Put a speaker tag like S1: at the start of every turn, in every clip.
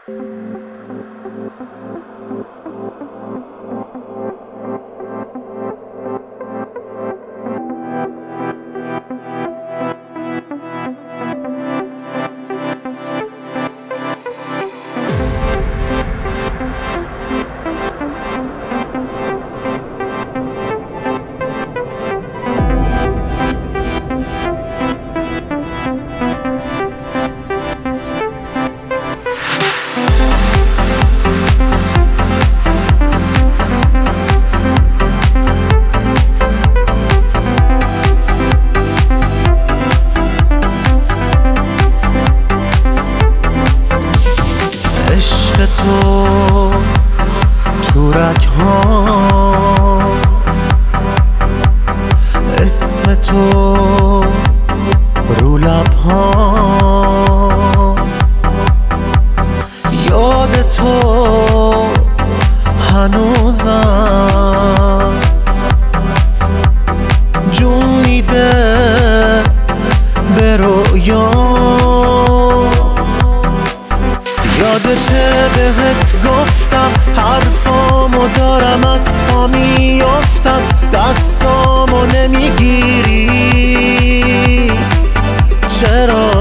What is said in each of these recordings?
S1: تو رگ‌هام، اسم تو رو لب‌هام، یاد تو هنوزم جون میده به رویام. یادته بهت گفتم حرفامو دارم از پا میافتم، دستامو نمیگیری چرا؟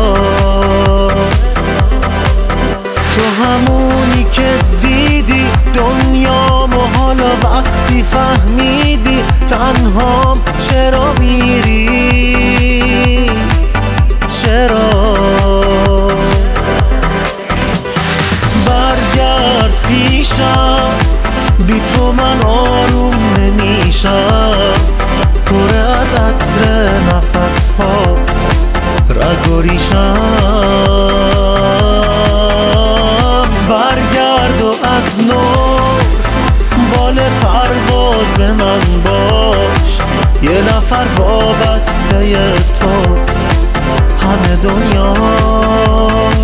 S1: تو همونی که دیدی دنیامو، حالا وقتی فهمیدی تنهام چرا میری؟ چرا؟ برگرد پیشم، بی تو من آروم نمیشم، پر از عطر نفس ها رگ و ریشم. برگرد و از نو بال پرواز من باش، یه نفر وابسته توست همه دنیاش.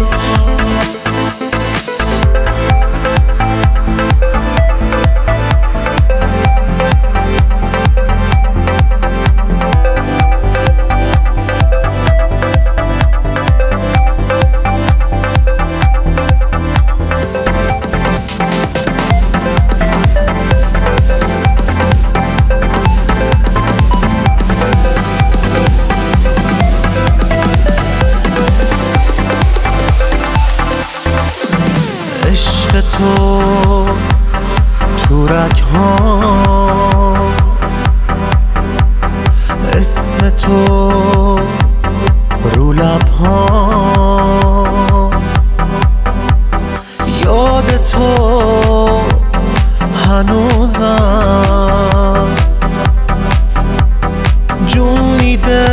S1: عشق تو رگ‌هام، اسم تو رو لب‌هام، یاد تو هنوزم جون میده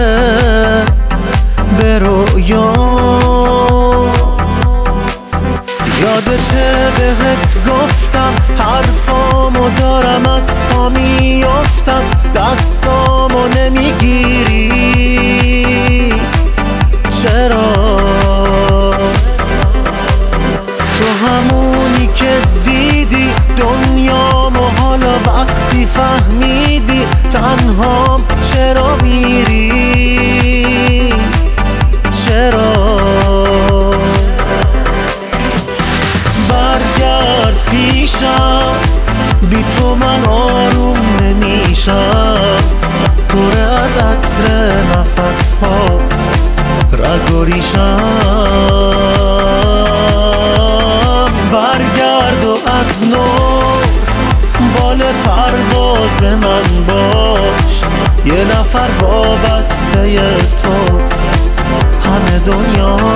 S1: به رویام. یادته بهت گفتم حرفامو دارم از پا میافتم، دستامو نمیگیری چرا؟ تو همونی که دیدی دنیامو، حالا وقتی فهمیدی تنهام چرا میری؟ چرا؟ برگرد پیشم، بی تو من آروم نمیشم، پر از عطر نفس ها رگ و ریشم. برگرد و از نو بال پرواز من باش، یه نفر وابسته توست همه دنیا.